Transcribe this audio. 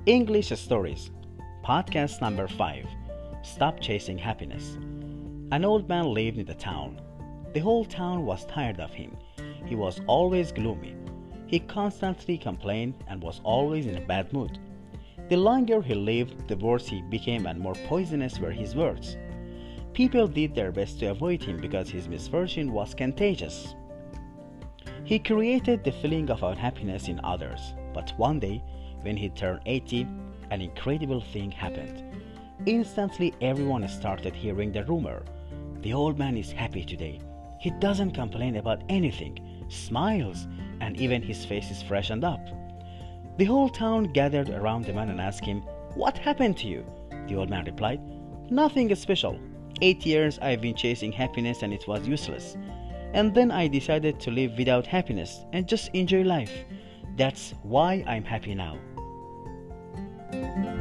English Stories, Podcast number 5. Stop Chasing Happiness. An old man lived in the town. The whole town was tired of him. He was always gloomy. He constantly complained and was always in a bad mood. The longer he lived, the worse he became and more poisonous were his words. People did their best to avoid him because his misfortune was contagious. He created the feeling of unhappiness in others, but one day, when he turned 80, an incredible thing happened. Instantly, everyone started hearing the rumor. The old man is happy today. He doesn't complain about anything, smiles, and even his face is freshened up. The whole town gathered around the man and asked him, "What happened to you?" The old man replied, "Nothing special. 8 years I've been chasing happiness and it was useless. And then I decided to live without happiness and just enjoy life. That's why I'm happy now."